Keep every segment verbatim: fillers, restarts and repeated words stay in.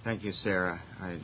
Thank you, Sarah. I,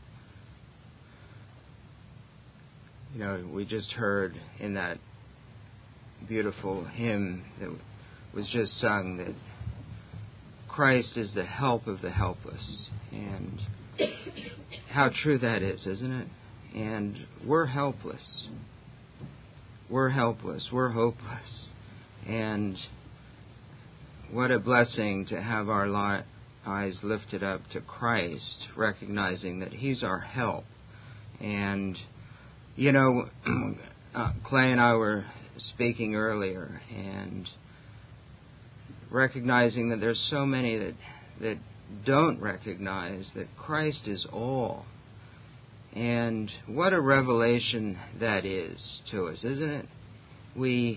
you know, we just heard in that beautiful hymn that was just sung that Christ is the help of the helpless. And how true that is, isn't it? And we're helpless. We're helpless. We're hopeless. And what a blessing to have our li- eyes lifted up to Christ, recognizing that He's our help. And, you know, uh, Clay and I were speaking earlier, and recognizing that there's so many that that don't recognize that Christ is all. And what a revelation that is to us, isn't it? We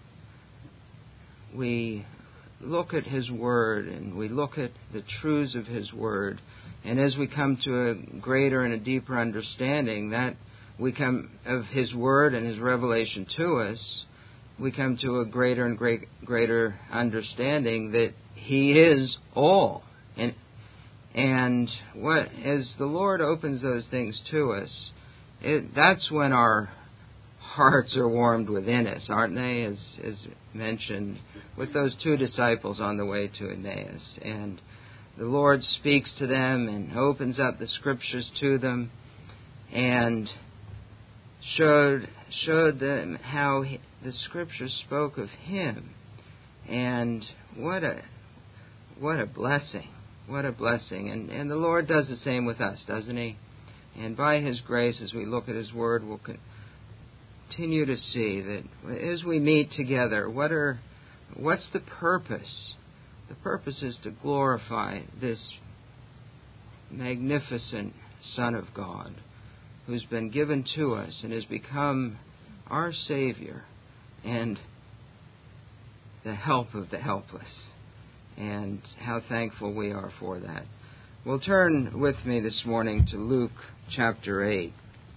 we look at His Word, and we look at the truths of His Word, and as we come to a greater and a deeper understanding that we come of His Word and His revelation to us, we come to a greater and great, greater understanding that He is all. And and what as the Lord opens those things to us, it, that's when our hearts are warmed within us, aren't they? As as mentioned with those two disciples on the way to Emmaus, and the Lord speaks to them and opens up the Scriptures to them, and showed showed them how he, the Scriptures spoke of Him, and what a what a blessing, what a blessing, and and the Lord does the same with us, doesn't He? And by His grace, as we look at His Word, we'll continue to see that as we meet together, what are what's the purpose? The purpose is to glorify this magnificent Son of God, who's been given to us and has become our Savior and the help of the helpless. And how thankful we are for that. Well, turn with me this morning to Luke chapter eight.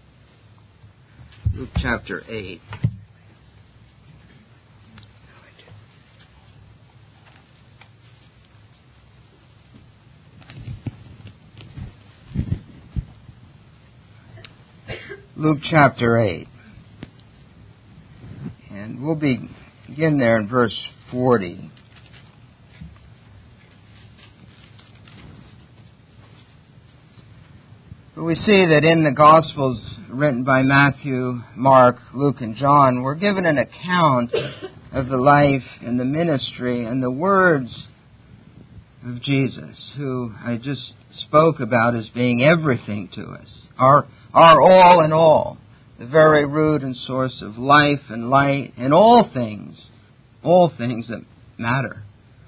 Luke chapter eight. Luke chapter eight. And we'll begin there in verse forty. But we see that in the Gospels written by Matthew, Mark, Luke, and John, we're given an account of the life and the ministry and the words of Jesus, who I just spoke about as being everything to us, our, our all in all, the very root and source of life and light and all things, all things that matter.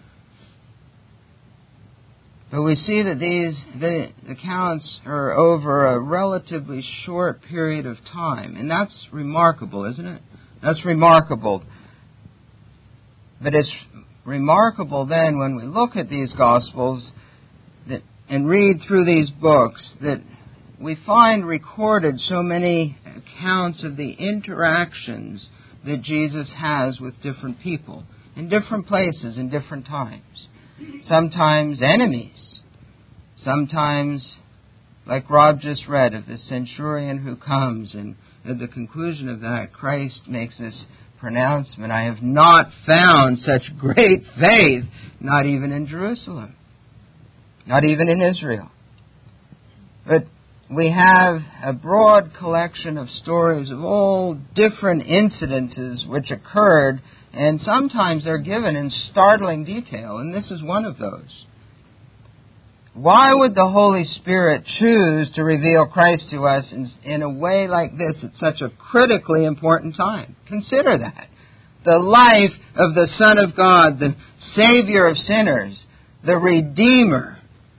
But we see that these the accounts are over a relatively short period of time. And that's remarkable, isn't it? That's remarkable. But it's remarkable then when we look at these Gospels that, and read through these books that we find recorded so many accounts of the interactions that Jesus has with different people in different places in different times. Sometimes enemies. Sometimes, like Rob just read, of the centurion who comes, and at the conclusion of that, Christ makes this pronouncement, I have not found such great faith, not even in Jerusalem, not even in Israel. But we have a broad collection of stories of all different incidences which occurred, and sometimes they're given in startling detail, and this is one of those. Why would the Holy Spirit choose to reveal Christ to us in, in a way like this at such a critically important time? Consider that. The life of the Son of God, the Savior of sinners, the Redeemer.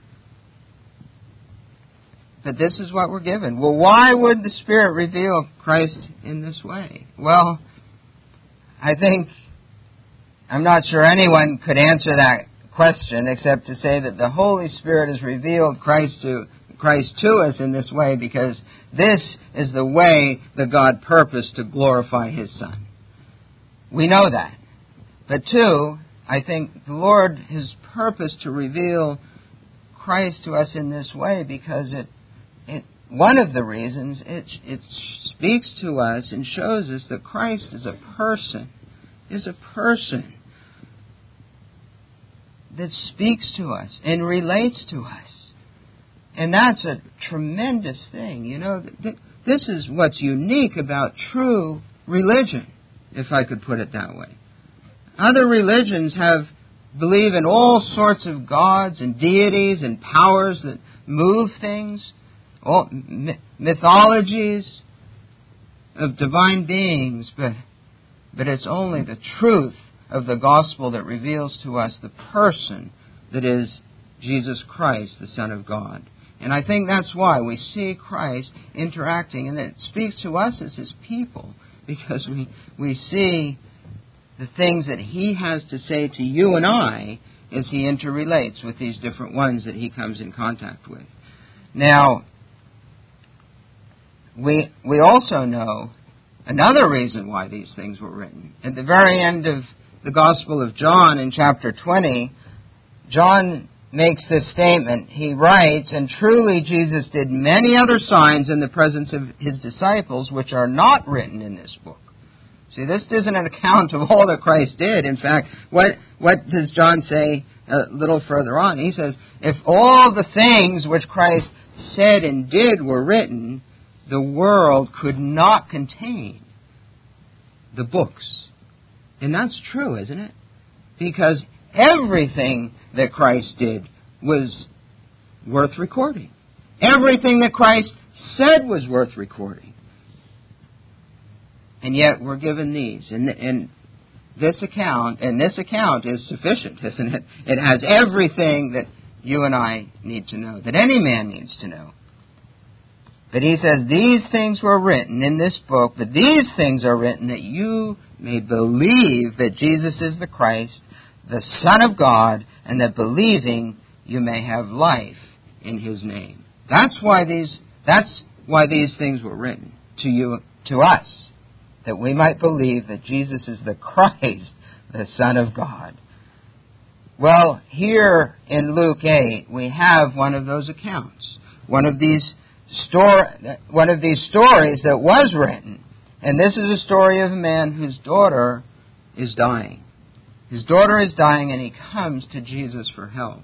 But this is what we're given. Well, why would the Spirit reveal Christ in this way? Well, I think I'm not sure anyone could answer that question except to say that the Holy Spirit has revealed Christ to Christ to us in this way because this is the way that God purposed to glorify His Son. We know that. But two, I think the Lord has purposed to reveal Christ to us in this way because it, it one of the reasons it, it speaks to us and shows us that Christ is a person, is a person that speaks to us and relates to us. And that's a tremendous thing. You know, th- this is what's unique about true religion, if I could put it that way. Other religions have believe in all sorts of gods and deities and powers that move things, all m- mythologies of divine beings, but but it's only the truth of the gospel that reveals to us the person that is Jesus Christ, the Son of God. And I think that's why we see Christ interacting, and it speaks to us as His people, because we, we see the things that He has to say to you and I as He interrelates with these different ones that He comes in contact with. Now, we we also know another reason why these things were written. At the very end of the Gospel of John in chapter twenty, John makes this statement. He writes, "And truly Jesus did many other signs in the presence of His disciples, which are not written in this book." See, this isn't an account of all that Christ did. In fact, what what does John say a little further on? He says, if all the things which Christ said and did were written, the world could not contain the books. And that's true, isn't it? Because everything that Christ did was worth recording. Everything that Christ said was worth recording. And yet we're given these. And, and this account, and this account is sufficient, isn't it? It has everything that you and I need to know, that any man needs to know. But he says, these things were written in this book, but these things are written that you may believe that Jesus is the Christ, the Son of God, and that believing you may have life in His name. That's why these that's why these things were written to you, to us, that we might believe that Jesus is the Christ, the Son of God. Well, here in Luke eight, we have one of those accounts, one of these story, one of these stories that was written. And this is a story of a man whose daughter is dying. His daughter is dying, and he comes to Jesus for help.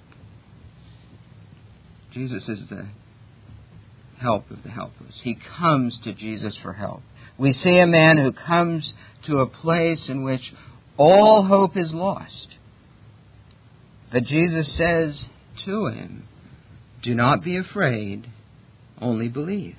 Jesus is the help of the helpless. He comes to Jesus for help. We see a man who comes to a place in which all hope is lost. But Jesus says to him, "Do not be afraid, only believe."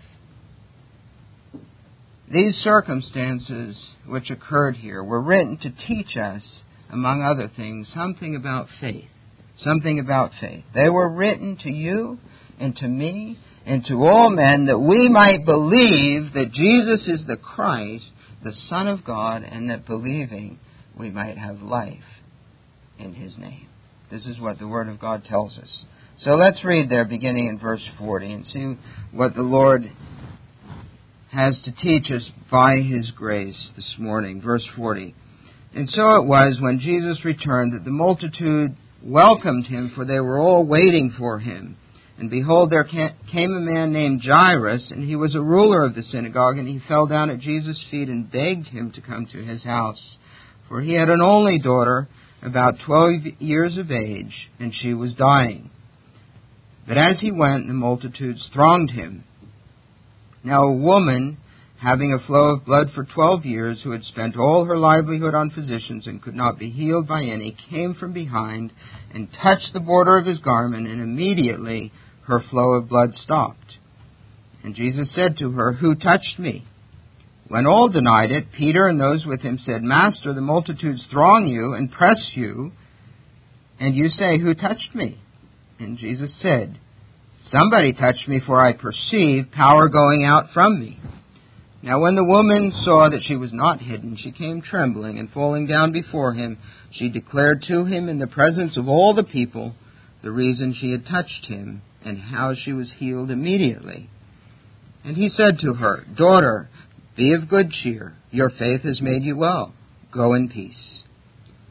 These circumstances which occurred here were written to teach us, among other things, something about faith. Something about faith. They were written to you and to me and to all men that we might believe that Jesus is the Christ, the Son of God, and that believing we might have life in His name. This is what the Word of God tells us. So let's read there beginning in verse forty and see what the Lord has to teach us by His grace this morning. Verse forty. And so it was when Jesus returned that the multitude welcomed Him, for they were all waiting for Him. And behold, there came a man named Jairus, and he was a ruler of the synagogue, and he fell down at Jesus' feet and begged Him to come to his house. For he had an only daughter, about twelve years of age, and she was dying. But as he went, the multitudes thronged him. Now a woman, having a flow of blood for twelve years, who had spent all her livelihood on physicians and could not be healed by any, came from behind and touched the border of His garment, and immediately her flow of blood stopped. And Jesus said to her, "Who touched me?" When all denied it, Peter and those with him said, "Master, the multitudes throng you and press you, and you say, 'Who touched me?'" And Jesus said, "Somebody touched me, for I perceive power going out from me." Now when the woman saw that she was not hidden, she came trembling, and falling down before Him, she declared to Him in the presence of all the people the reason she had touched Him, and how she was healed immediately. And He said to her, "Daughter, be of good cheer. Your faith has made you well. Go in peace."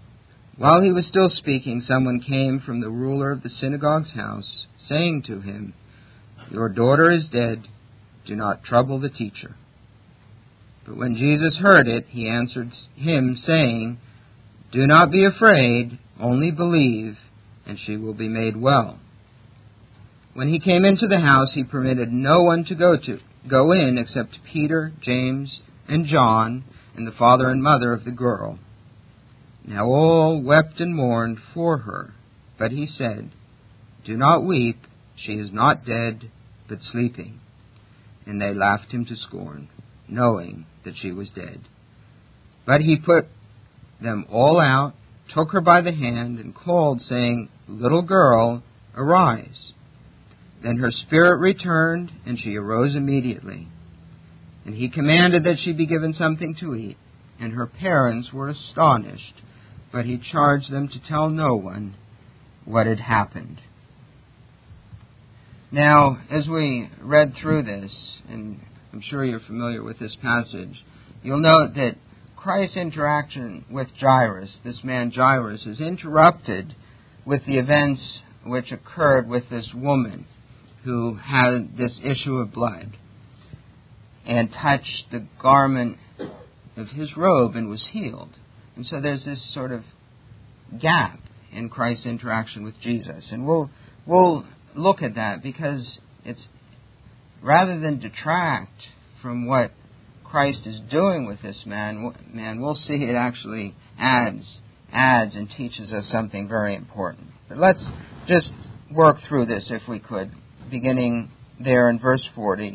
While he was still speaking, someone came from the ruler of the synagogue's house, saying to him, "Your daughter is dead. Do not trouble the teacher." But when Jesus heard it, he answered him, saying, "Do not be afraid, only believe, and she will be made well." When he came into the house, he permitted no one to go to go in except Peter, James, and John, and the father and mother of the girl. Now all wept and mourned for her. But he said, "Do not weep. She is not dead, but sleeping." And they laughed him to scorn, knowing that she was dead. But he put them all out, took her by the hand, and called, saying, "Little girl, arise." Then her spirit returned, and she arose immediately. And he commanded that she be given something to eat, and her parents were astonished, but he charged them to tell no one what had happened. Now, as we read through this, and I'm sure you're familiar with this passage, you'll note that Christ's interaction with Jairus, this man Jairus, is interrupted with the events which occurred with this woman who had this issue of blood and touched the garment of his robe and was healed. And so there's this sort of gap in Christ's interaction with Jesus. And we'll we'll look at that because it's rather than detract from what Christ is doing with this man, man, we'll see it actually adds adds and teaches us something very important. But let's just work through this if we could, beginning there in verse forty,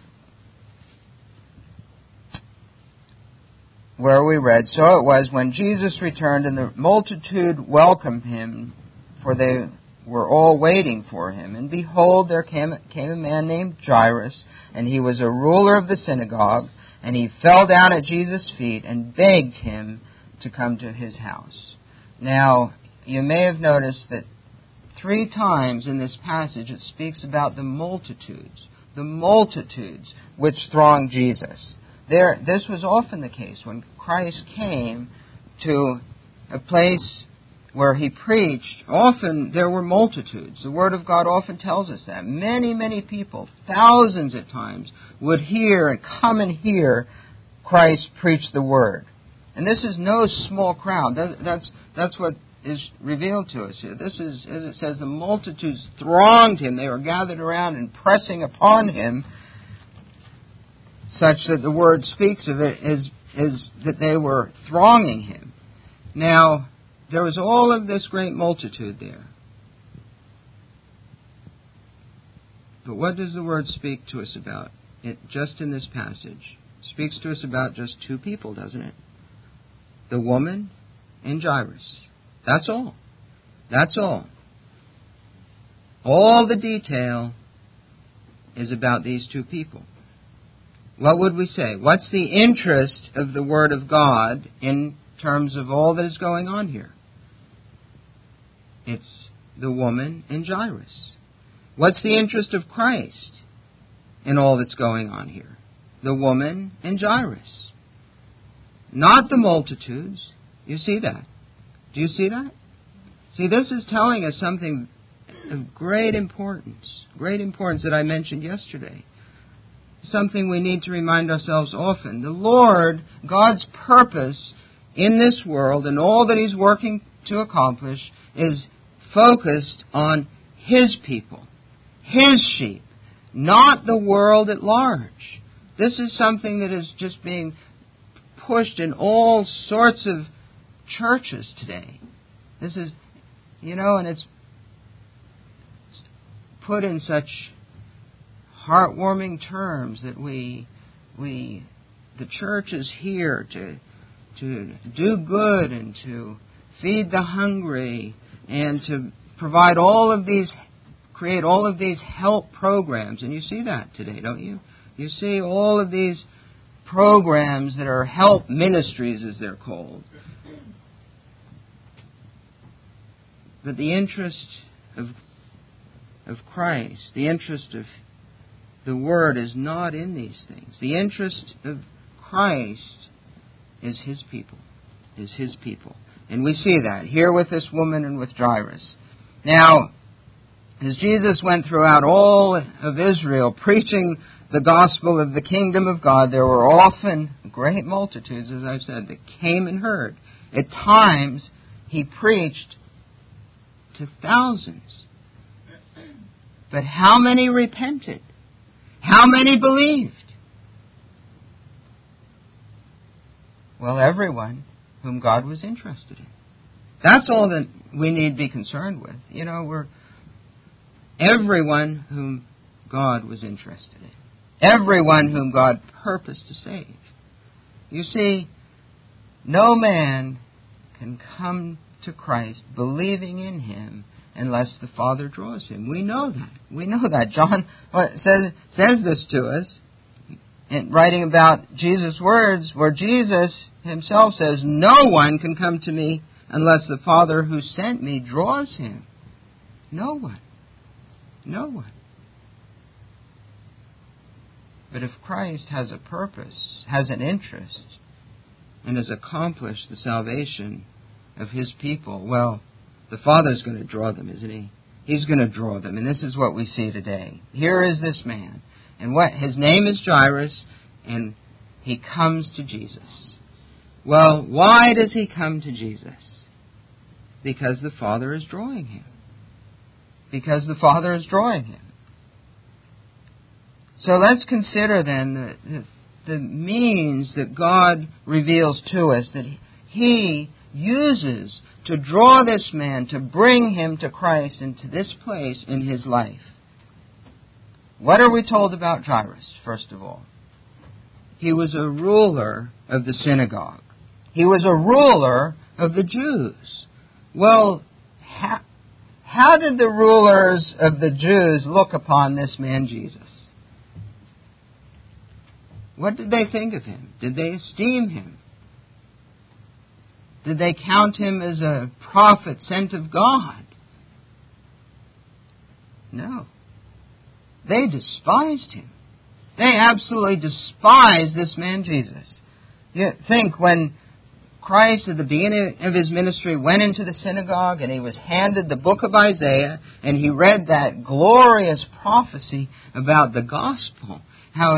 where we read, "So it was when Jesus returned, and the multitude welcomed him, for they were all waiting for him. And behold, there came, came a man named Jairus, and he was a ruler of the synagogue, and he fell down at Jesus' feet and begged him to come to his house." Now, you may have noticed that three times in this passage it speaks about the multitudes, the multitudes which thronged Jesus. There, this was often the case when Christ came to a place where he preached. Often there were multitudes. The Word of God often tells us that. Many, many people, thousands at times, would hear and come and hear Christ preach the Word. And this is no small crowd. That's, that's what is revealed to us here. This is, as it says, the multitudes thronged him. They were gathered around and pressing upon him, such that the Word speaks of it as, as that they were thronging him. Now, there was all of this great multitude there. But what does the Word speak to us about? It just in this passage. It speaks to us about just two people, doesn't it? The woman and Jairus. That's all. That's all. All the detail is about these two people. What would we say? What's the interest of the Word of God in terms of all that is going on here? It's the woman and Jairus. What's the interest of Christ in all that's going on here? The woman and Jairus. Not the multitudes. You see that? Do you see that? See, this is telling us something of great importance. Great importance that I mentioned yesterday. Something we need to remind ourselves often. The Lord, God's purpose in this world and all that He's working to accomplish is focused on His people, His sheep, not the world at large. This is something that is just being pushed in all sorts of churches today. This is, you know, and it's put in such heartwarming terms that we, we, the church is here to, to do good and to feed the hungry and to provide all of these, create all of these help programs. And you see that today, don't you? You see all of these programs that are help ministries, as they're called. But the interest of, of Christ, the interest of the Word is not in these things. The interest of Christ is His people, is His people. And we see that here with this woman and with Jairus. Now, as Jesus went throughout all of Israel preaching the gospel of the kingdom of God, there were often great multitudes, as I've said, that came and heard. At times, he preached to thousands. But how many repented? How many believed? Well, everyone whom God was interested in. That's all that we need to be concerned with. You know, we're everyone whom God was interested in. Everyone whom God purposed to save. You see, no man can come to Christ believing in Him unless the Father draws him. We know that. We know that. John says, says this to us, in writing about Jesus' words, where Jesus Himself says, no one can come to me unless the Father who sent me draws him. No one. No one. But if Christ has a purpose, has an interest, and has accomplished the salvation of His people, well, the Father's going to draw them, isn't He? He's going to draw them, and this is what we see today. Here is this man, and what his name is Jairus, and he comes to Jesus. Well, why does he come to Jesus? Because the Father is drawing him. Because the Father is drawing him. So let's consider then the, the, the means that God reveals to us that He uses to draw this man, to bring him to Christ and to this place in his life. What are we told about Jairus, first of all? He was a ruler of the synagogue. He was a ruler of the Jews. Well, how, how did the rulers of the Jews look upon this man Jesus? What did they think of him? Did they esteem him? Did they count him as a prophet sent of God? No. They despised him. They absolutely despised this man Jesus. You think when Christ at the beginning of His ministry went into the synagogue and He was handed the book of Isaiah and he read that glorious prophecy about the gospel, how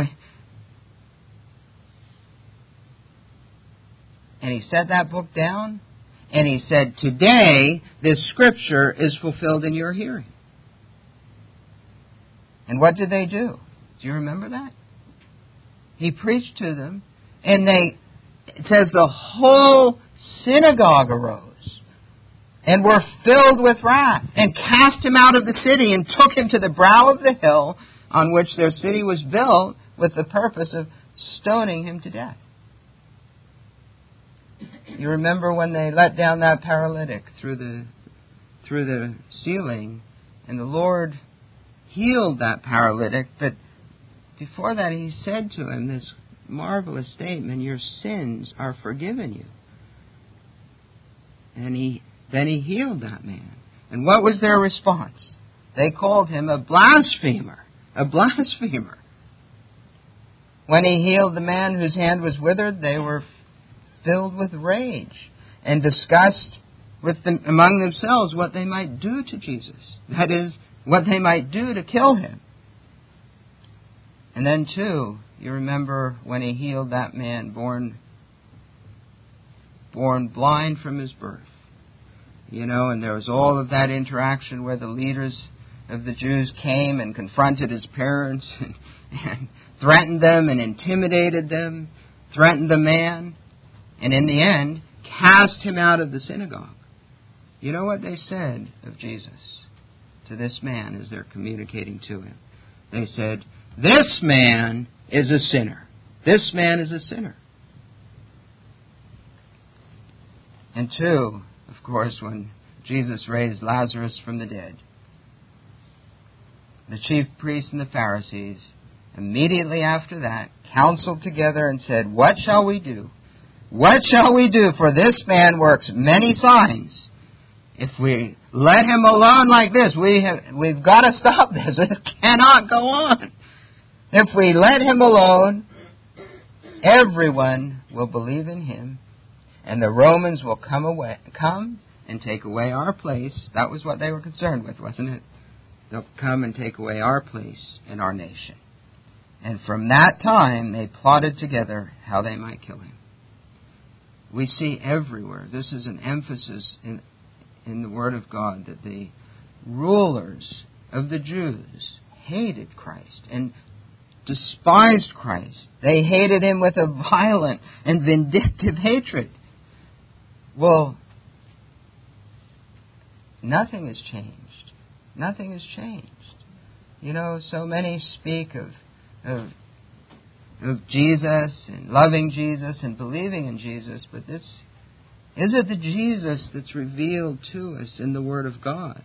and he set that book down, and he said, today this scripture is fulfilled in your hearing. And what did they do? Do you remember that? He preached to them, and they, it says the whole synagogue arose, and were filled with wrath, and cast him out of the city, and took him to the brow of the hill on which their city was built, with the purpose of stoning him to death. You remember when they let down that paralytic through the through the ceiling, and the Lord healed that paralytic, but before that He said to him this marvelous statement, your sins are forgiven you. And he then he healed that man. And what was their response? They called him a blasphemer. A blasphemer. When he healed the man whose hand was withered, they were filled with rage and discussed with them, among themselves what they might do to Jesus. That is, what they might do to kill him. And then, too, you remember when he healed that man born, born blind from his birth. You know, and there was all of that interaction where the leaders of the Jews came and confronted his parents and, and threatened them and intimidated them, threatened the man, and in the end, cast him out of the synagogue. You know what they said of Jesus to this man as they're communicating to him? They said, this man is a sinner. This man is a sinner. And two, of course, when Jesus raised Lazarus from the dead, the chief priests and the Pharisees, immediately after that, counseled together and said, what shall we do? What shall we do? For this man works many signs. If we let him alone like this, we have, we've got to stop this. It cannot go on. If we let him alone, everyone will believe in him, and the Romans will come away, come and take away our place. That was what they were concerned with, wasn't it? They'll come and take away our place in our nation. And from that time, they plotted together how they might kill him. We see everywhere, this is an emphasis in, in the Word of God, that the rulers of the Jews hated Christ and despised Christ. They hated him with a violent and vindictive hatred. Well, nothing has changed. Nothing has changed. You know, so many speak of, of, of Jesus and loving Jesus and believing in Jesus, but this, is it the Jesus that's revealed to us in the Word of God?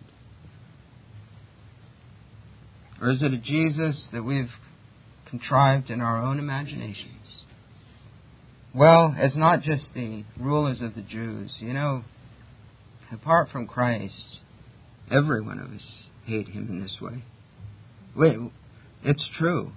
Or is it a Jesus that we've contrived in our own imaginations? Well, it's not just the rulers of the Jews. You know, apart from Christ, every one of us hate him in this way. Wait, it's true.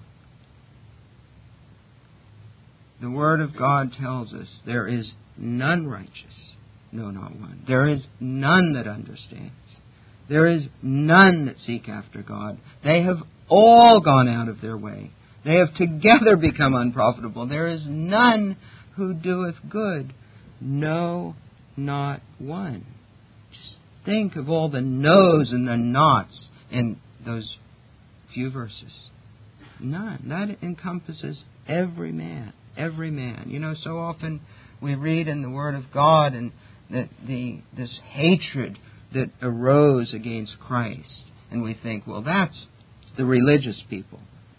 The Word of God tells us there is none righteous, no, not one. There is none that understands. There is none that seek after God. They have all gone out of their way. They have together become unprofitable. There is none who doeth good, no, not one. Just think of all the no's and the nots in those few verses. None. That encompasses every man. Every man. You know, so often we read in the Word of God and that the this hatred that arose against Christ, and we think, well, that's the religious people.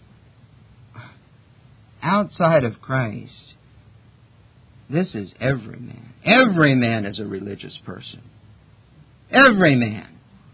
Outside of Christ, this is every man. Every man is a religious person. Every man.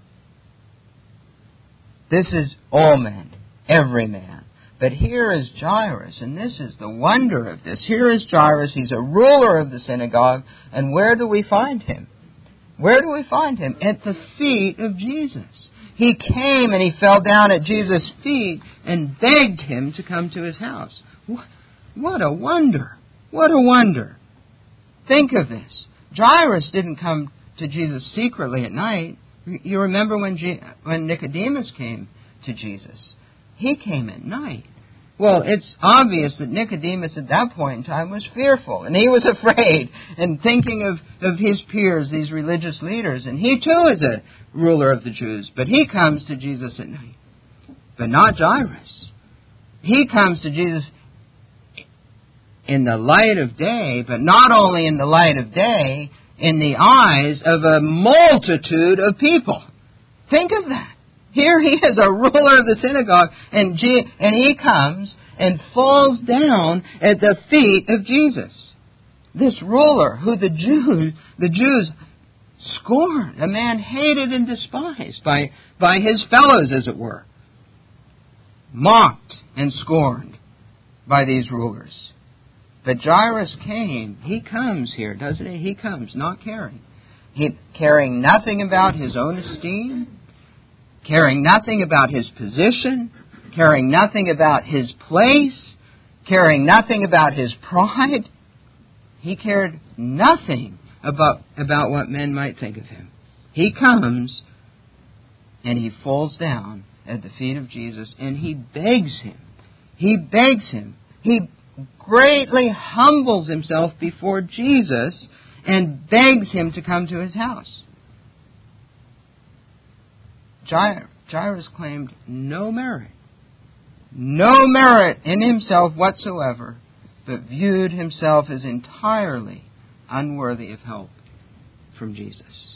This is all men. Every man. But here is Jairus, and this is the wonder of this. Here is Jairus. He's a ruler of the synagogue, and where do we find him? Where do we find him? At the feet of Jesus. He came and he fell down at Jesus' feet and begged him to come to his house. What a wonder. What a wonder. Think of this. Jairus didn't come to Jesus secretly at night. You remember when, G- when Nicodemus came to Jesus? He came at night. Well, it's obvious that Nicodemus at that point in time was fearful, and he was afraid, and thinking of, of his peers, these religious leaders, and he too is a ruler of the Jews, but he comes to Jesus at night. But not Jairus. He comes to Jesus in the light of day, but not only in the light of day, in the eyes of a multitude of people. Think of that. Here he is, a ruler of the synagogue, and G- and he comes and falls down at the feet of Jesus. This ruler who the Jews, the Jews scorned, a man hated and despised by, by his fellows, as it were. Mocked and scorned by these rulers. But Jairus came, he comes here, doesn't he? He comes, not caring. He caring nothing about his own esteem, caring nothing about his position, caring nothing about his place, caring nothing about his pride. He cared nothing about, about what men might think of him. He comes and he falls down at the feet of Jesus and he begs him. He begs him. He greatly humbles himself before Jesus and begs him to come to his house. Jairus claimed no merit, no merit in himself whatsoever, but viewed himself as entirely unworthy of help from Jesus.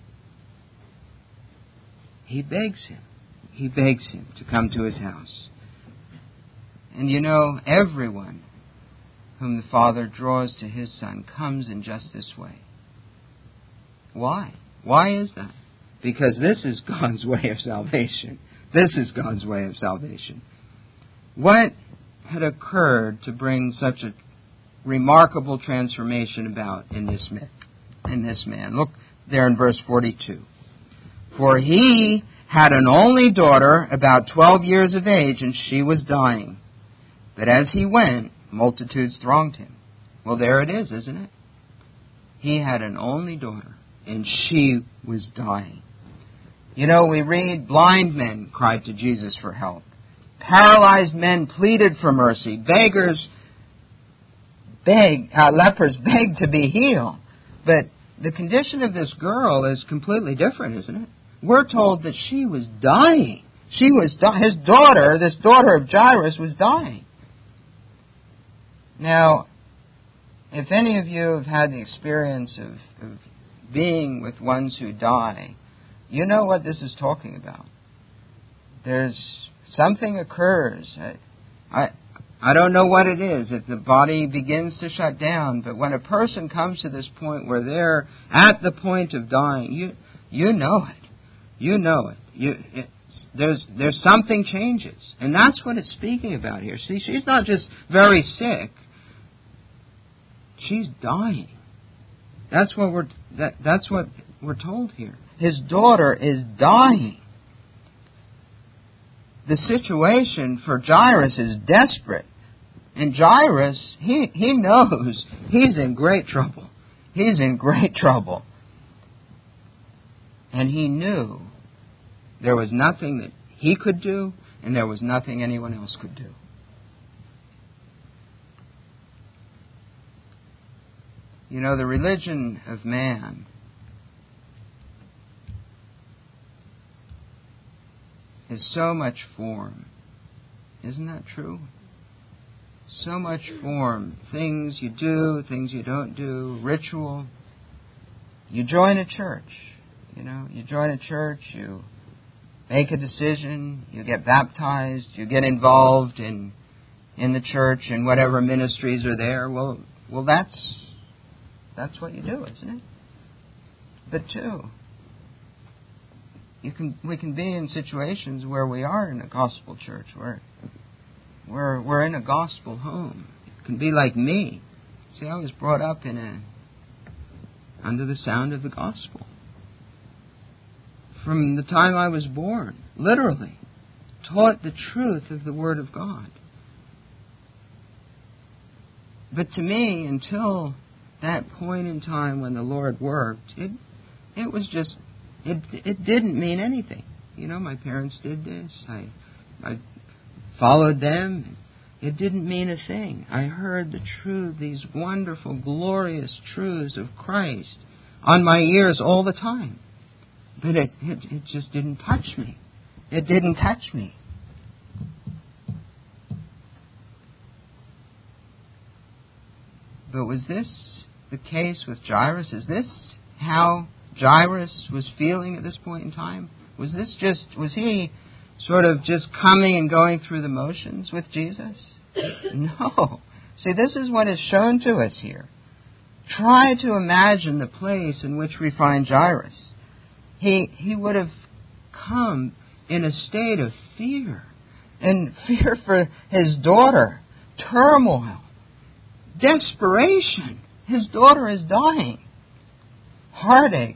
He begs him. He begs him to come to his house. And you know, everyone whom the Father draws to his Son comes in just this way. Why? Why is that? Because this is God's way of salvation. This is God's way of salvation. What had occurred to bring such a remarkable transformation about in this man? In this man? Look there in verse forty-two. For he had an only daughter about twelve years of age, and she was dying. But as he went, multitudes thronged him. Well, there it is, isn't it? He had an only daughter, and she was dying. You know, we read, blind men cried to Jesus for help. Paralyzed men pleaded for mercy. Beggars begged, uh, lepers begged to be healed. But the condition of this girl is completely different, isn't it? We're told that she was dying. She was di- his daughter, this daughter of Jairus, was dying. Now, if any of you have had the experience of, of being with ones who die, you know what this is talking about. There's something occurs. I, I, I don't know what it is, if the body begins to shut down, but when a person comes to this point where they're at the point of dying, you you know it. You know it. You, it there's there's something changes. And that's what it's speaking about here. See, she's not just very sick. She's dying. That's what we're that, that's what we're told here. His daughter is dying. The situation for Jairus is desperate. And Jairus, he, he knows he's in great trouble. He's in great trouble. And he knew there was nothing that he could do, and there was nothing anyone else could do. You know, the religion of man is so much form. Isn't that true? So much form. Things you do, things you don't do, ritual. You join a church. You know, you join a church, you make a decision, you get baptized, you get involved in in the church and whatever ministries are there. Well, well, that's that's what you do, isn't it? But two, you can we can be in situations where we are in a gospel church, where we're we're in a gospel home. It can be like me. See, I was brought up in a under the sound of the gospel. From the time I was born, literally, taught the truth of the Word of God. But to me, until that point in time when the Lord worked, it it was just, it it didn't mean anything. You know, my parents did this. I I followed them. It didn't mean a thing. I heard the truth, these wonderful, glorious truths of Christ on my ears all the time. But it, it, it just didn't touch me. It didn't touch me. But was this the case with Jairus? Is this how Jairus was feeling at this point in time? Was this just, was he sort of just coming and going through the motions with Jesus? No. See, this is what is shown to us here. Try to imagine the place in which we find Jairus. He he would have come in a state of fear, and fear for his daughter, turmoil, desperation. His daughter is dying, heartache.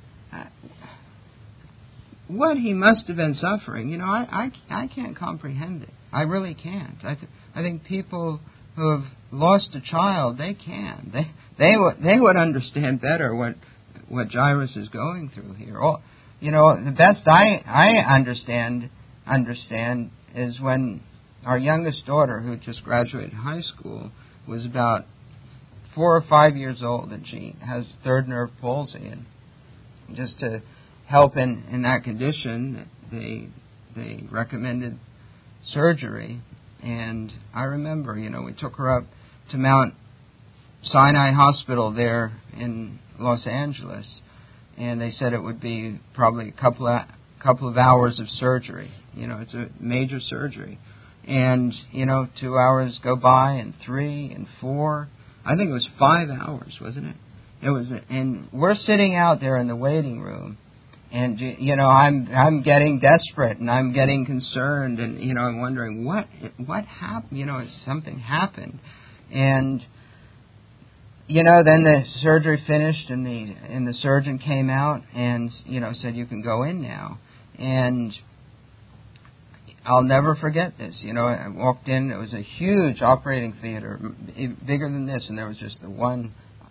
What he must have been suffering, you know, I, I, I can't comprehend it. I really can't. I th- I think people who have lost a child, they can. They they would they would understand better what what Jairus is going through here. Oh, you know, the best I I understand understand is when our youngest daughter, who just graduated high school, was about four or five years old, and she has third nerve palsy, and just to help in, in that condition, they they recommended surgery. And I remember, you know, we took her up to Mount Sinai Hospital there in Los Angeles, and they said it would be probably a couple of couple of hours of surgery. You know, it's a major surgery. And, you know, two hours go by, and three, and four. I think it was five hours, wasn't it? It was, and we're sitting out there in the waiting room, and, you know, I'm I'm getting desperate, and I'm getting concerned, and, you know, I'm wondering, what what happened? You know, something happened. And, you know, then the surgery finished, and the and the surgeon came out and, you know, said, you can go in now. And I'll never forget this. You know, I walked in, it was a huge operating theater, bigger than this, and there was just the one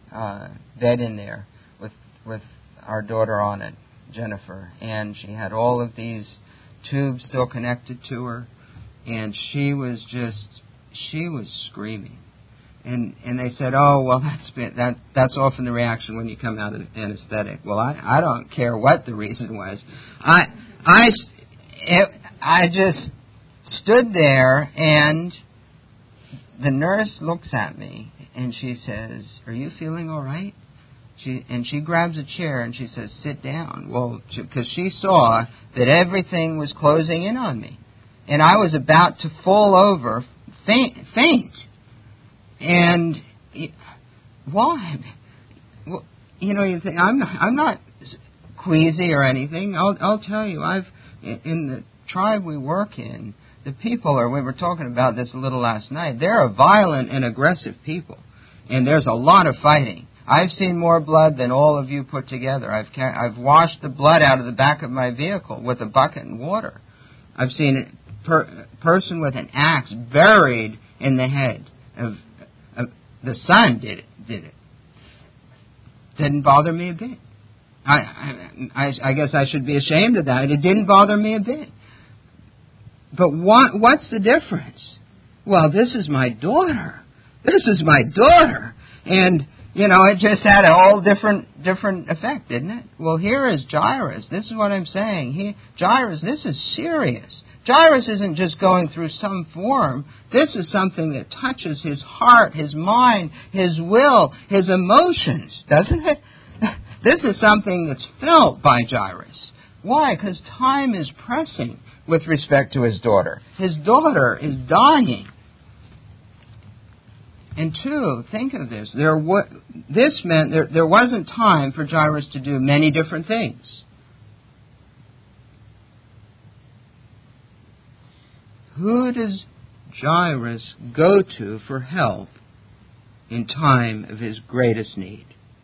uh, bed in there with with our daughter on it, Jennifer, and she had all of these tubes still connected to her, and she was just, she was screaming. And and they said, oh, well, that's been, that that's often the reaction when you come out of anesthetic. Well, I, I don't care what the reason was. I, I, it, I just stood there, and the nurse looks at me, and she says, are you feeling all right? She, and she grabs a chair, and she says, sit down. Well, because she, she saw that everything was closing in on me. And I was about to fall over, faint. faint. And why? Well, you know, you think I'm not, I'm not queasy or anything. I'll I'll tell you, I've in the tribe we work in, the people are. We were talking about this a little last night. They're a violent and aggressive people, and there's a lot of fighting. I've seen more blood than all of you put together. I've I've washed the blood out of the back of my vehicle with a bucket and water. I've seen a per, person with an axe buried in the head of. The son did it. Did it. Didn't bother me a bit. I, I, I guess I should be ashamed of that. It didn't bother me a bit. But what, what's the difference? Well, this is my daughter. This is my daughter. And, you know, it just had a whole different different effect, didn't it? Well, here is Jairus. This is what I'm saying. He, Jairus, this is serious. Jairus isn't just going through some form. This is something that touches his heart, his mind, his will, his emotions, doesn't it? This is something that's felt by Jairus. Why? Because time is pressing with respect to his daughter. His daughter is dying. And two, think of this. There, wa- this meant there, there wasn't time for Jairus to do many different things. Who does Jairus go to for help in time of his greatest need?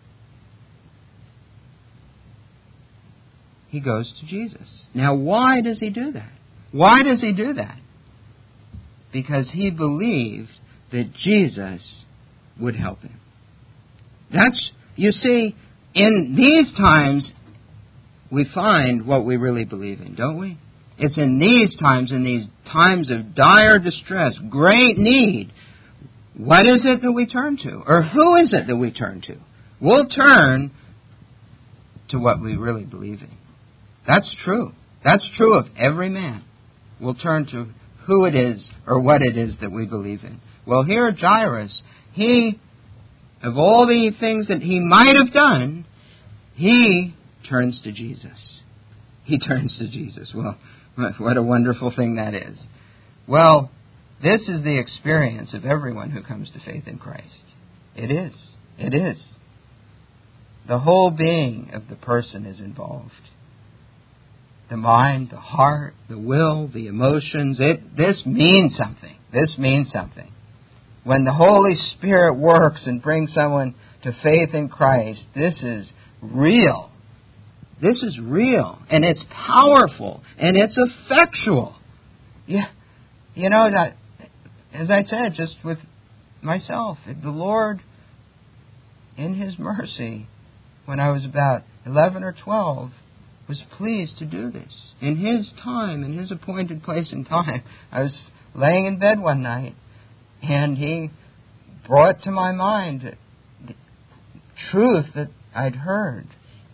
He goes to Jesus. Now, why does he do that? Why does he do that? Because he believed that Jesus would help him. That's, you see, in these times, we find what we really believe in, don't we? It's in these times, in these times of dire distress, great need, what is it that we turn to? Or who is it that we turn to? We'll turn to what we really believe in. That's true. That's true of every man. We'll turn to who it is or what it is that we believe in. Well, here Jairus, he, of all the things that he might have done, he turns to Jesus. He turns to Jesus. Well, what a wonderful thing that is. Well, this is the experience of everyone who comes to faith in Christ. It is. It is. The whole being of the person is involved. The mind, the heart, the will, the emotions. It, this means something. This means something. When the Holy Spirit works and brings someone to faith in Christ, this is real. This is real, and it's powerful, and it's effectual. Yeah, you know, that, as I said, just with myself, the Lord, in His mercy, when I was about eleven or twelve, was pleased to do this. In His time, in His appointed place and time, I was laying in bed one night, and He brought to my mind the truth that I'd heard.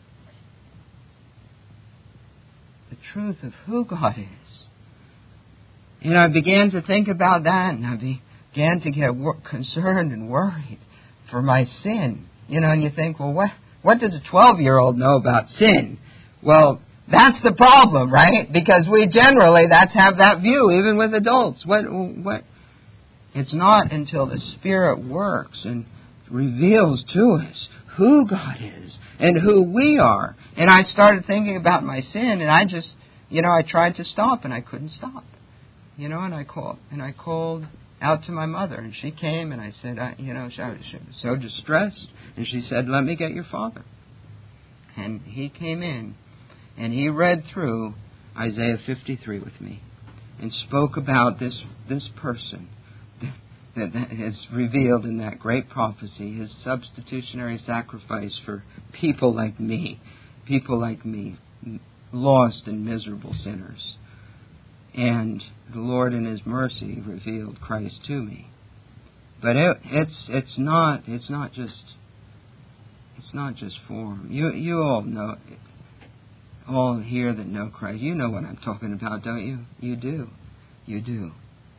The truth of who God is. And I began to think about that, and I began to get wor- concerned and worried for my sin. You know, and you think, well, what what does a twelve-year-old know about sin? Well, that's the problem, right? Because we generally that's have that view, even with adults. What what? It's not until the Spirit works and reveals to us who God is and who we are. And I started thinking about my sin, and I just, you know, I tried to stop, and I couldn't stop. You know, and I called, and I called out to my mother, and she came, and I said, I, you know, she, she was so distressed, and she said, let me get your father. And he came in, and he read through Isaiah fifty-three with me, and spoke about this this person, that is revealed in that great prophecy, his substitutionary sacrifice for people like me, people like me, lost and miserable sinners. And the Lord in his mercy revealed Christ to me. But it, it's it's not it's not just it's not just form. You you all know, all here that know Christ, you know what I'm talking about, don't you? You do. You do.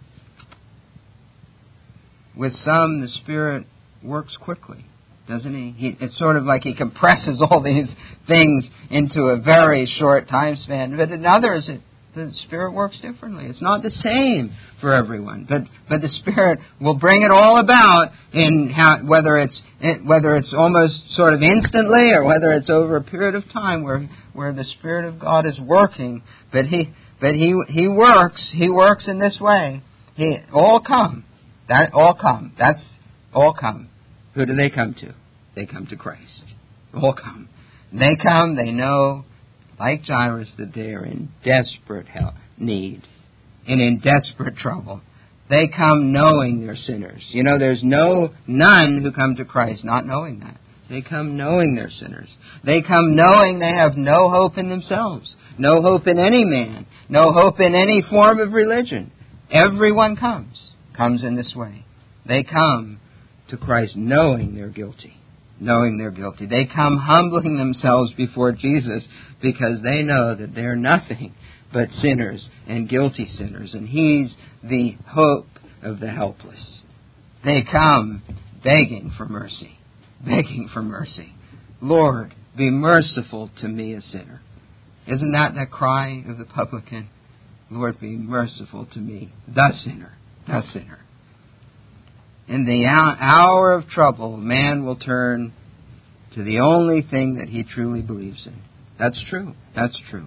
With some, the Spirit works quickly, doesn't he? he? It's sort of like he compresses all these things into a very short time span. But in others, it, the Spirit works differently. It's not the same for everyone. But but the Spirit will bring it all about in how, whether it's whether it's almost sort of instantly or whether it's over a period of time where where the Spirit of God is working. But he but he he works he works in this way. He all come. That all come. That's all come. Who do they come to? They come to Christ. All come. They come, they know, like Jairus, that they are in desperate help, need and in desperate trouble. They come knowing they're sinners. You know, there's no none who come to Christ not knowing that. They come knowing they're sinners. They come knowing they have no hope in themselves, no hope in any man, no hope in any form of religion. Everyone comes. comes in this way. They come to Christ knowing they're guilty, knowing they're guilty. They come humbling themselves before Jesus because they know that they're nothing but sinners and guilty sinners, and He's the hope of the helpless. They come begging for mercy, begging for mercy. Lord, be merciful to me, a sinner. Isn't that the cry of the publican? Lord, be merciful to me, the sinner. The sinner. In the hour of trouble, man will turn to the only thing that he truly believes in. That's true. That's true.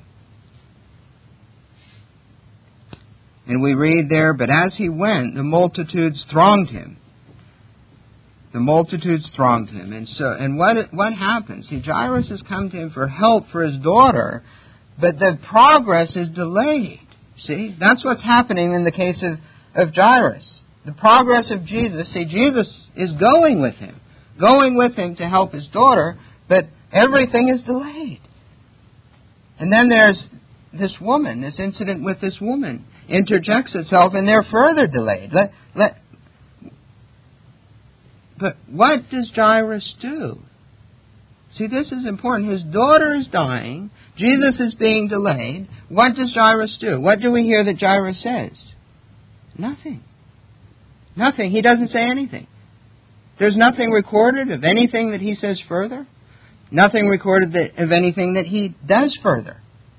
And we read there, but as he went, the multitudes thronged him. The multitudes thronged him. And so, and what what happens? See, Jairus has come to him for help for his daughter, but the progress is delayed. See, that's what's happening in the case of of Jairus. The progress of Jesus, see, Jesus is going with him, going with him to help his daughter, but everything is delayed. And then there's this woman, this incident with this woman interjects itself, and they're further delayed. Let, let, but what does Jairus do? See, this is important. His daughter is dying. Jesus is being delayed. What does Jairus do? What do we hear that Jairus says? Nothing. Nothing. He doesn't say anything. There's nothing recorded of anything that he says further. Nothing recorded that, of anything that he does further.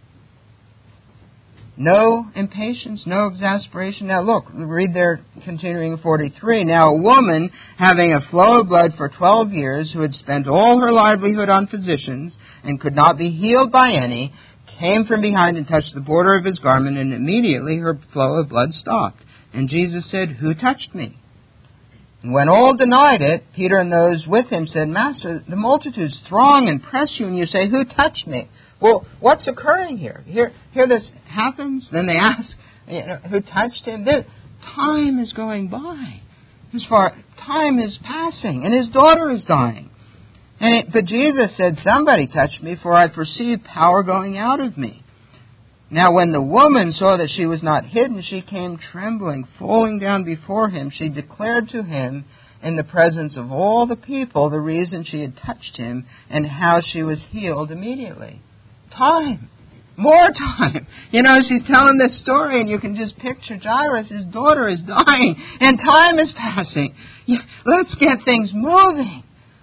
No impatience, no exasperation. Now look, read there, continuing forty-three. Now a woman having a flow of blood for twelve years, who had spent all her livelihood on physicians and could not be healed by any, came from behind and touched the border of his garment, and immediately her flow of blood stopped. And Jesus said, "Who touched me?" And when all denied it, Peter and those with him said, "Master, the multitudes throng and press you, and you say, 'Who touched me?'" Well, what's occurring here? Here, here this happens, then they ask, you know, who touched him? This, time is going by. As far time is passing, and his daughter is dying. And it, but Jesus said, "Somebody touched me, for I perceive power going out of me." Now when the woman saw that she was not hidden, she came trembling, falling down before him. She declared to him in the presence of all the people the reason she had touched him and how she was healed immediately. Time. More time. You know, she's telling this story, and you can just picture Jairus, his daughter is dying, and time is passing. Yeah, let's get things moving.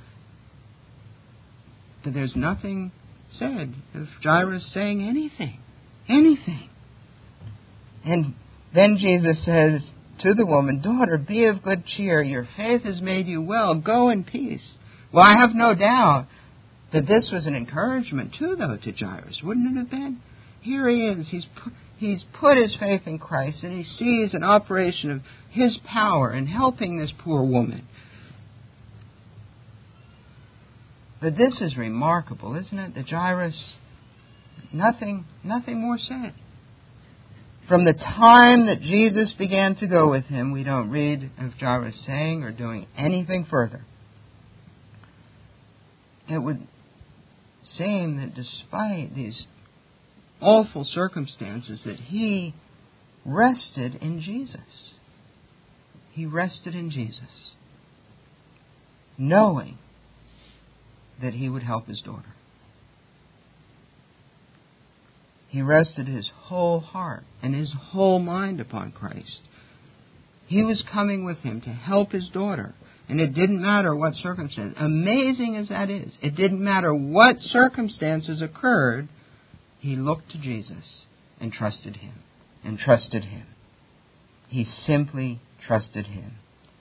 But there's nothing said of Jairus saying anything. Anything. And then Jesus says to the woman, "Daughter, be of good cheer. Your faith has made you well. Go in peace." Well, I have no doubt that this was an encouragement too, though, to Jairus. Wouldn't it have been? Here he is. He's put, he's put his faith in Christ, and he sees an operation of his power in helping this poor woman. But this is remarkable, isn't it? That Jairus, nothing, nothing more said. From the time that Jesus began to go with him, we don't read of Jairus saying or doing anything further. It would seem that despite these awful circumstances, that he rested in Jesus. He rested in Jesus, knowing that he would help his daughter. He rested his whole heart and his whole mind upon Christ. He was coming with him to help his daughter, and it didn't matter what circumstance. Amazing as that is, it didn't matter what circumstances occurred, he looked to Jesus and trusted him, and trusted him. He simply trusted him.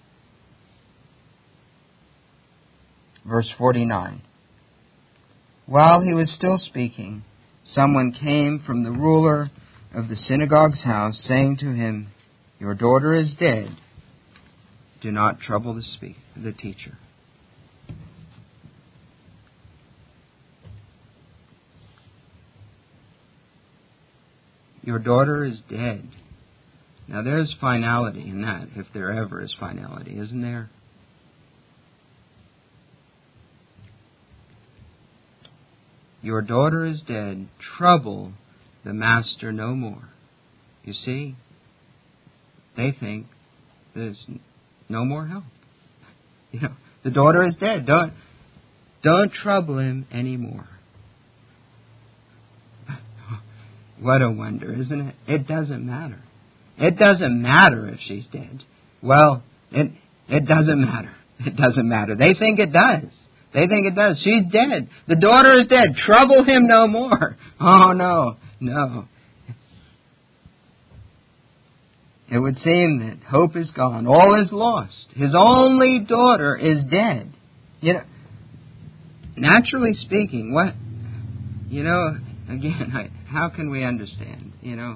Verse forty-nine. While he was still speaking, someone came from the ruler of the synagogue's house, saying to him, "Your daughter is dead. Do not trouble the, speak, the teacher." Your daughter is dead. Now there's finality in that, if there ever is finality, isn't there? Your daughter is dead. Trouble the master no more. You see, they think there's no more help. You know, the daughter is dead. Don't, don't trouble him anymore. What a wonder, isn't it? It doesn't matter. It doesn't matter if she's dead. Well, it it doesn't matter. It doesn't matter. They think it does. They think it does. She's dead. The daughter is dead. Trouble him no more. Oh, no, no. It would seem that hope is gone. All is lost. His only daughter is dead. You know, naturally speaking, what, you know, again, I, how can we understand? You know,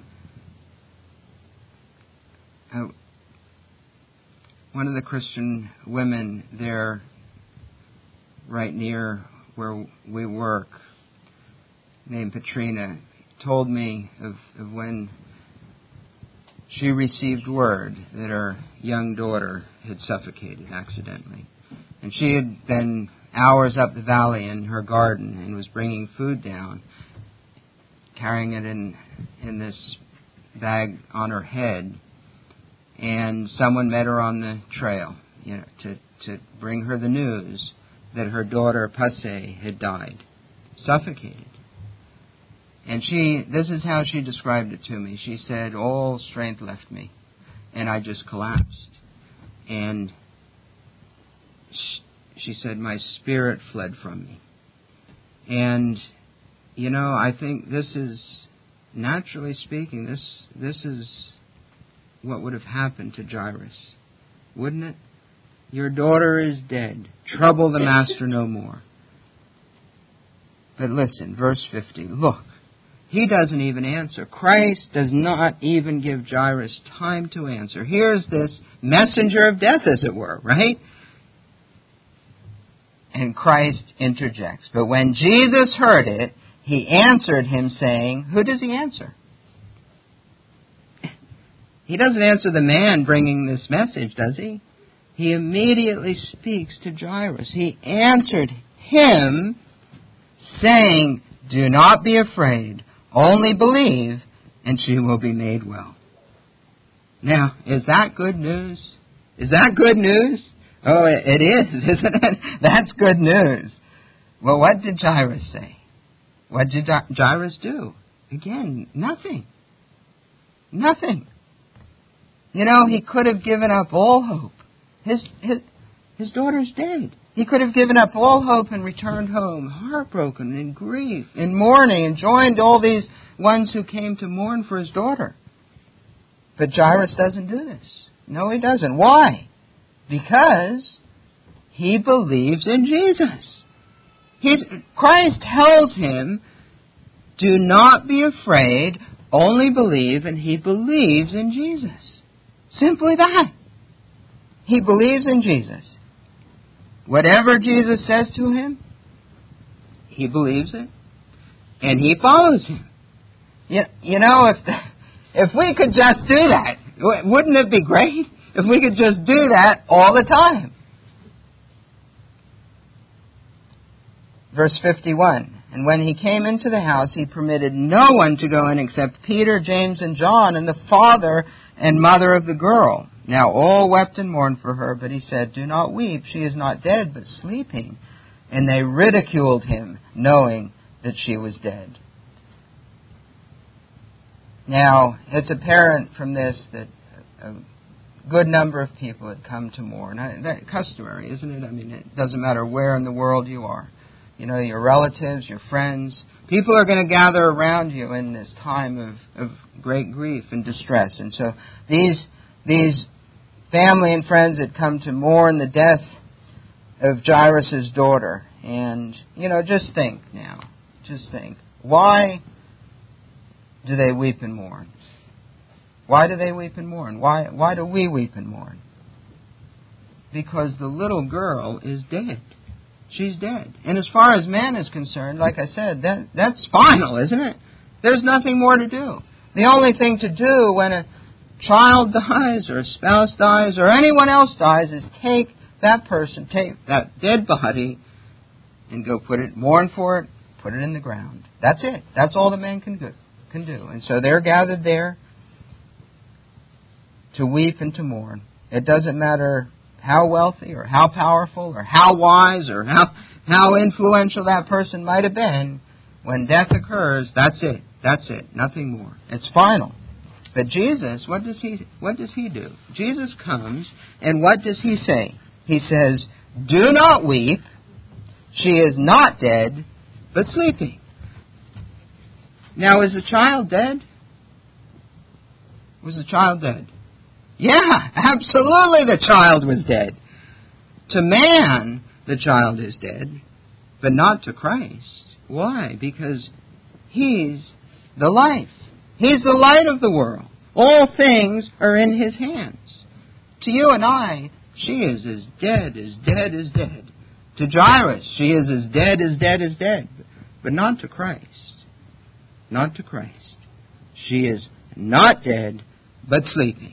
I, one of the Christian women there, right near where we work, named Katrina, told me of, of when she received word that her young daughter had suffocated accidentally. And she had been hours up the valley in her garden and was bringing food down, carrying it in in this bag on her head. And someone met her on the trail, you know, to, to bring her the news that her daughter, Passe, had died, suffocated. And she, this is how she described it to me. She said, all strength left me, and I just collapsed. And she, she said, my spirit fled from me. And, you know, I think this is, naturally speaking, this this is what would have happened to Jairus, wouldn't it? Your daughter is dead. Trouble the master no more. But listen, verse fifty, look. He doesn't even answer. Christ does not even give Jairus time to answer. Here's this messenger of death, as it were, right? And Christ interjects. But when Jesus heard it, he answered him, saying, who does he answer? He doesn't answer the man bringing this message, does he? He immediately speaks to Jairus. He answered him, saying, do not be afraid. Only believe, and she will be made well. Now, is that good news? Is that good news? Oh, it is, isn't it? That's good news. Well, what did Jairus say? What did Jairus do? Again, nothing. Nothing. You know, he could have given up all hope. His, his, his daughter's dead. He could have given up all hope and returned home, heartbroken, in grief, in mourning, and joined all these ones who came to mourn for his daughter. But Jairus doesn't do this. No, he doesn't. Why? Because he believes in Jesus. He's, Christ tells him, do not be afraid, only believe, and he believes in Jesus. Simply that. He believes in Jesus. Whatever Jesus says to him, he believes it, and he follows him. You, you know, if the, If we could just do that, wouldn't it be great? If we could just do that all the time. Verse fifty-one, and when he came into the house, he permitted no one to go in except Peter, James, and John, and the father and mother of the girl. Now all wept and mourned for her, but he said, do not weep, she is not dead, but sleeping. And they ridiculed him, knowing that she was dead. Now, it's apparent from this that a good number of people had come to mourn. That's customary, isn't it? I mean, it doesn't matter where in the world you are. You know, your relatives, your friends, people are going to gather around you in this time of, of great grief and distress. And so these these family and friends had come to mourn the death of Jairus' daughter. And, you know, just think now. Just think. Why do they weep and mourn? Why do they weep and mourn? Why, why do we weep and mourn? Because the little girl is dead. She's dead. And as far as man is concerned, like I said, that that's final, isn't it? There's nothing more to do. The only thing to do when a child dies or a spouse dies or anyone else dies is take that person, take that dead body and go put it, mourn for it, put it in the ground. That's it. That's all the man can do. Can do. And so they're gathered there to weep and to mourn. It doesn't matter how wealthy or how powerful or how wise or how how influential that person might have been. When death occurs, that's it. That's it. Nothing more. It's final. But Jesus, what does he what does he do? Jesus comes, and what does he say? He says, do not weep. She is not dead, but sleeping. Now, is the child dead? Was the child dead? Yeah, absolutely the child was dead. To man, the child is dead, but not to Christ. Why? Because He's the life. He's the light of the world. All things are in His hands. To you and I, she is as dead as dead as dead. To Jairus, she is as dead as dead as dead. But not to Christ. Not to Christ. She is not dead, but sleeping.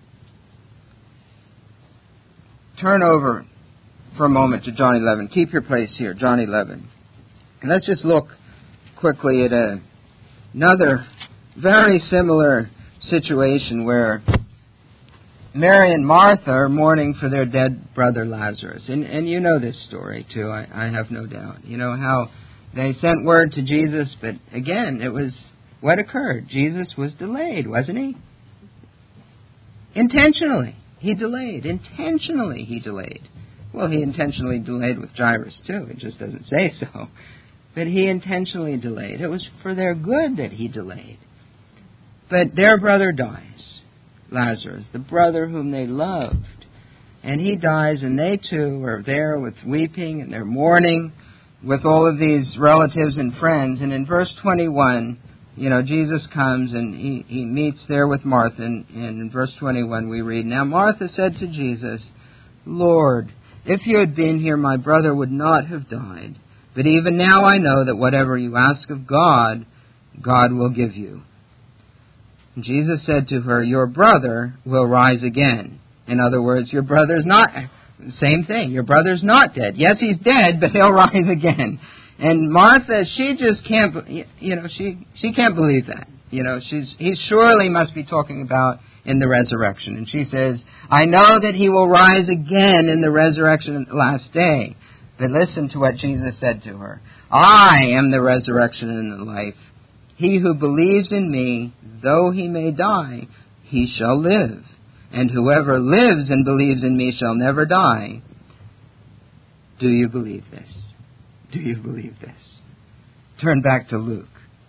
Turn over for a moment to John eleven. Keep your place here, John eleven. And let's just look quickly at a, another very similar situation where Mary and Martha are mourning for their dead brother Lazarus. And, and you know this story, too, I, I have no doubt. You know how they sent word to Jesus, but again, it was what occurred. Jesus was delayed, wasn't he? Intentionally. He delayed. Intentionally he delayed. Well, he intentionally delayed with Jairus, too. It just doesn't say so. But he intentionally delayed. It was for their good that he delayed. But their brother dies, Lazarus, the brother whom they loved. And he dies, and they too are there with weeping, and they're mourning with all of these relatives and friends. And in verse twenty-one, you know, Jesus comes and he, he meets there with Martha. And, and in verse twenty-one we read, now Martha said to Jesus, Lord, if you had been here, my brother would not have died. But even now I know that whatever you ask of God, God will give you. And Jesus said to her, your brother will rise again. In other words, your brother's not, same thing, your brother's not dead. Yes, he's dead, but he'll rise again. And Martha, she just can't, you know, she she can't believe that. You know, she's he surely must be talking about in the resurrection. And she says, I know that he will rise again in the resurrection at the last day. But listen to what Jesus said to her. I am the resurrection and the life. He who believes in me, though he may die, he shall live. And whoever lives and believes in me shall never die. Do you believe this? Do you believe this? Turn back to Luke.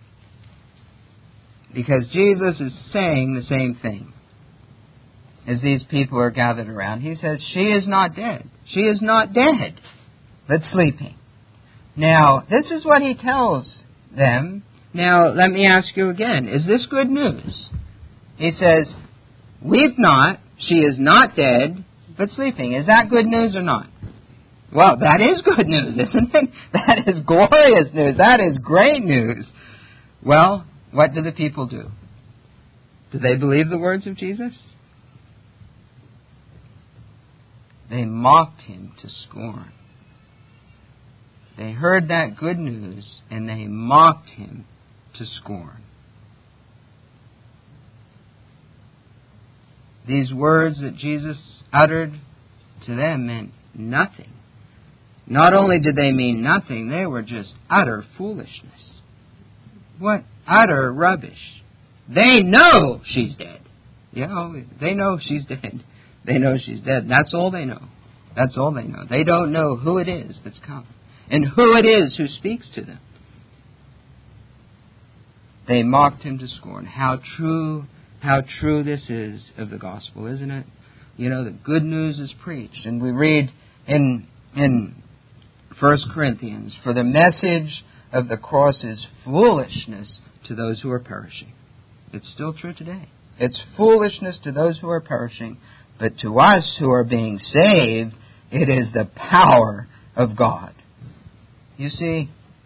Because Jesus is saying the same thing as these people are gathered around. He says, she is not dead. She is not dead, but sleeping. Now, this is what he tells them. Now, let me ask you again, is this good news? He says, weep not, she is not dead, but sleeping. Is that good news or not? Well, that is good news, isn't it? That is glorious news. That is great news. Well, what do the people do? Do they believe the words of Jesus? They mocked him to scorn. They heard that good news and they mocked him to scorn. These words that Jesus uttered to them meant nothing. Not only did they mean nothing, they were just utter foolishness. What utter rubbish. They know she's dead. You know, they know she's dead. They know she's dead. That's all they know. That's all they know. They don't know who it is that's come and who it is who speaks to them. They mocked him to scorn. How true, how true this is of the gospel, isn't it? You know, the good news is preached. And we read in in First Corinthians, for the message of the cross is foolishness to those who are perishing. It's still true today. It's foolishness to those who are perishing, but to us who are being saved, it is the power of God. You see,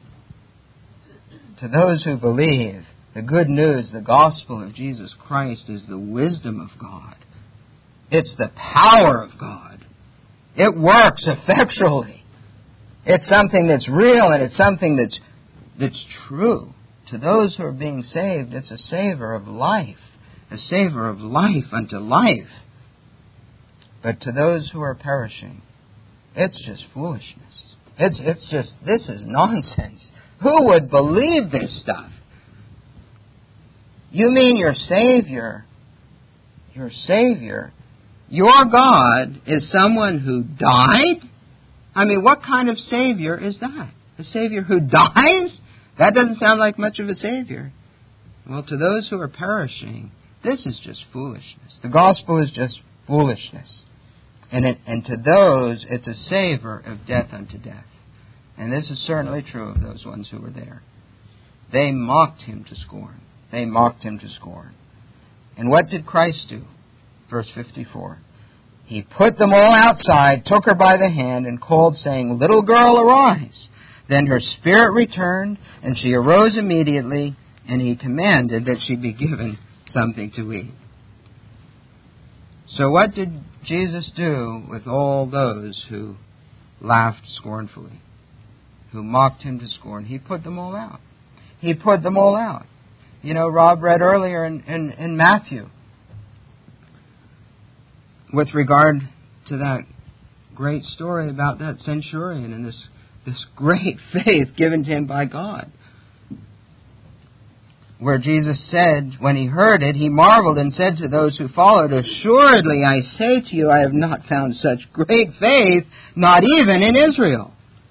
to those who believe, the good news, the gospel of Jesus Christ is the wisdom of God. It's the power of God. It works effectually. It's something that's real and it's something that's that's true. To those who are being saved, it's a savor of life, a savor of life unto life. But to those who are perishing, it's just foolishness. It's it's just, this is nonsense. Who would believe this stuff? You mean your Savior, your Savior, your God is someone who died? I mean, what kind of Savior is that? A Savior who dies? That doesn't sound like much of a Savior. Well, to those who are perishing, this is just foolishness. The gospel is just foolishness. And it, and to those, it's a savor of death unto death. And this is certainly true of those ones who were there. They mocked him to scorn. They mocked him to scorn. And what did Christ do? Verse fifty-four. He put them all outside, took her by the hand, and called, saying, Little girl, arise. Then her spirit returned, and she arose immediately, and he commanded that she be given something to eat. So what did Jesus do with all those who laughed scornfully, who mocked him to scorn? He put them all out. He put them all out. You know, Rob read earlier in, in, in Matthew, with regard to that great story about that centurion and this, this great faith given to him by God, where Jesus said, when he heard it, he marveled and said to those who followed, Assuredly, I say to you, I have not found such great faith, not even in Israel.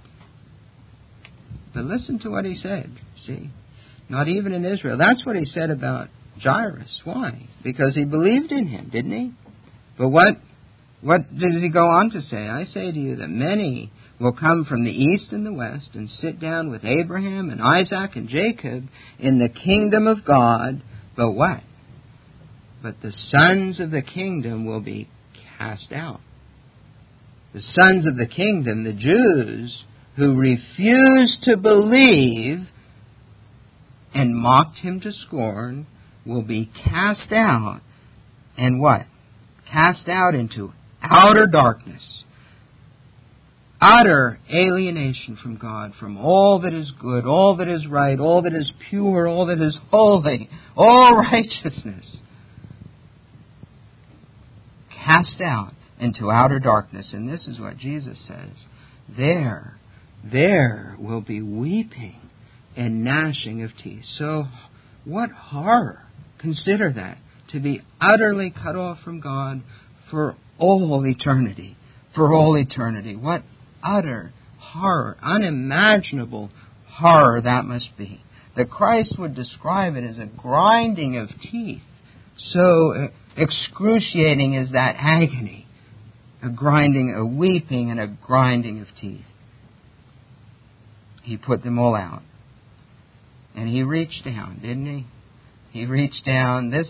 But listen to what he said, see? Not even in Israel. That's what he said about Jairus. Why? Because he believed in him, didn't he? But what, what does he go on to say? I say to you that many will come from the east and the west and sit down with Abraham and Isaac and Jacob in the kingdom of God. But what? But the sons of the kingdom will be cast out. The sons of the kingdom, the Jews who refused to believe and mocked him to scorn, will be cast out. And what? Cast out into outer darkness. Utter alienation from God, from all that is good, all that is right, all that is pure, all that is holy, all righteousness. Cast out into outer darkness. And this is what Jesus says. There, there will be weeping and gnashing of teeth. So, what horror. Consider that. To be utterly cut off from God for all eternity. For all eternity. What utter horror, unimaginable horror that must be. That Christ would describe it as a grinding of teeth. So excruciating is that agony. A grinding, a weeping and a grinding of teeth. He put them all out. And he reached down, didn't he? He reached down. This,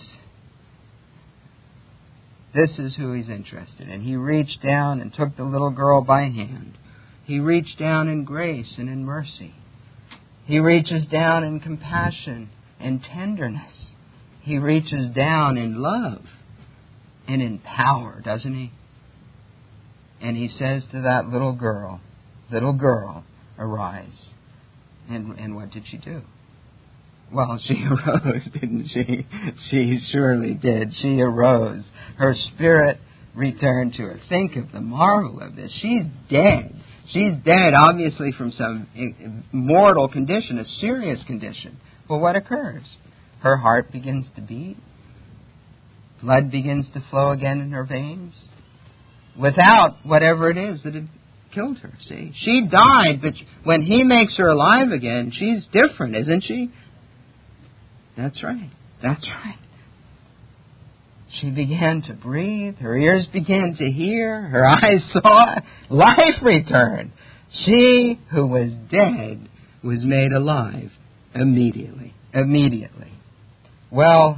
this is who he's interested in. He reached down and took the little girl by hand. He reached down in grace and in mercy. He reaches down in compassion and tenderness. He reaches down in love and in power, doesn't He? And He says to that little girl, little girl, arise. And, and what did she do? Well, she arose, didn't she? She surely did. She arose. Her spirit returned to her. Think of the marvel of this. She's dead. She's dead, obviously, from some mortal condition, a serious condition. But what occurs? Her heart begins to beat. Blood begins to flow again in her veins. Without whatever it is that had killed her, see? She died, but when He makes her alive again, she's different, isn't she? That's right. That's right. She began to breathe. Her ears began to hear. Her eyes saw. Life returned. She who was dead was made alive immediately. Immediately. Well,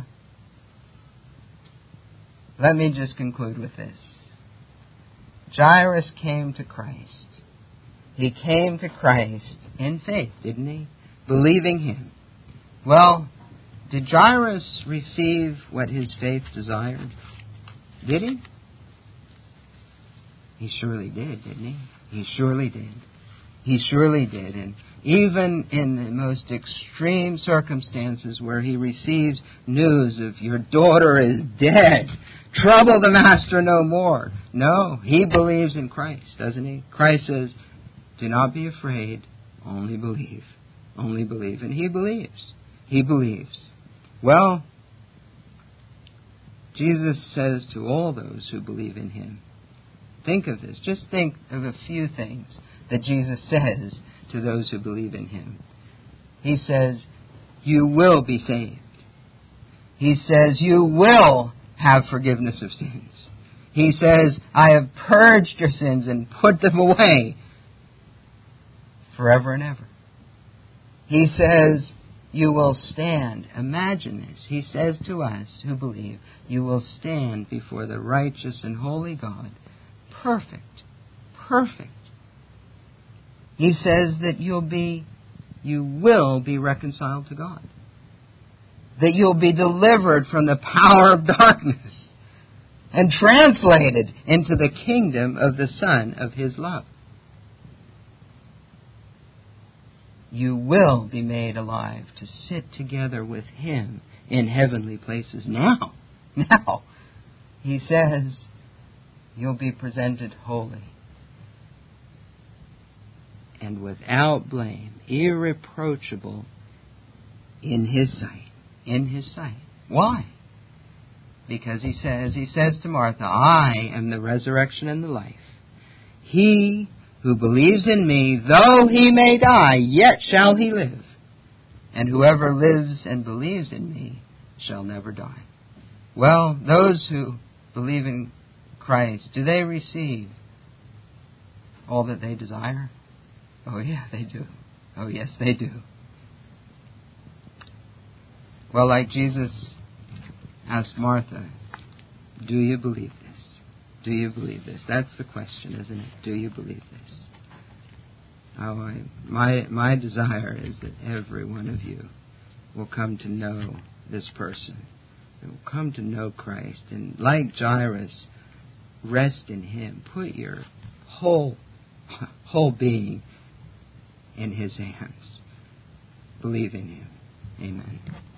let me just conclude with this. Jairus came to Christ. He came to Christ in faith, didn't he? Believing Him. Well, did Jairus receive what his faith desired? Did he? He surely did, didn't he? He surely did. He surely did. And even in the most extreme circumstances where he receives news of your daughter is dead, trouble the Master no more. No, he believes in Christ, doesn't he? Christ says, do not be afraid, only believe. Only believe. And he believes. He believes. Well, Jesus says to all those who believe in Him, think of this. Just think of a few things that Jesus says to those who believe in Him. He says, you will be saved. He says, you will have forgiveness of sins. He says, I have purged your sins and put them away forever and ever. He says, you will stand. Imagine this. He says to us who believe, you will stand before the righteous and holy God. Perfect. Perfect. He says that you'll be, you will be reconciled to God. That you'll be delivered from the power of darkness and translated into the kingdom of the Son of His love. You will be made alive to sit together with Him in heavenly places now. Now, He says, you'll be presented holy and without blame, irreproachable in His sight. In His sight. Why? Because He says, He says to Martha, I am the resurrection and the life. He who believes in me, though he may die, yet shall he live. And whoever lives and believes in me shall never die. Well, those who believe in Christ, do they receive all that they desire? Oh, yeah, they do. Oh, yes, they do. Well, like Jesus asked Martha, do you believe this? Do you believe this? That's the question, isn't it? Do you believe this? Oh, I, my, my desire is that every one of you will come to know this person. Will come to know Christ. And like Jairus, rest in Him. Put your whole, whole being in His hands. Believe in Him. Amen.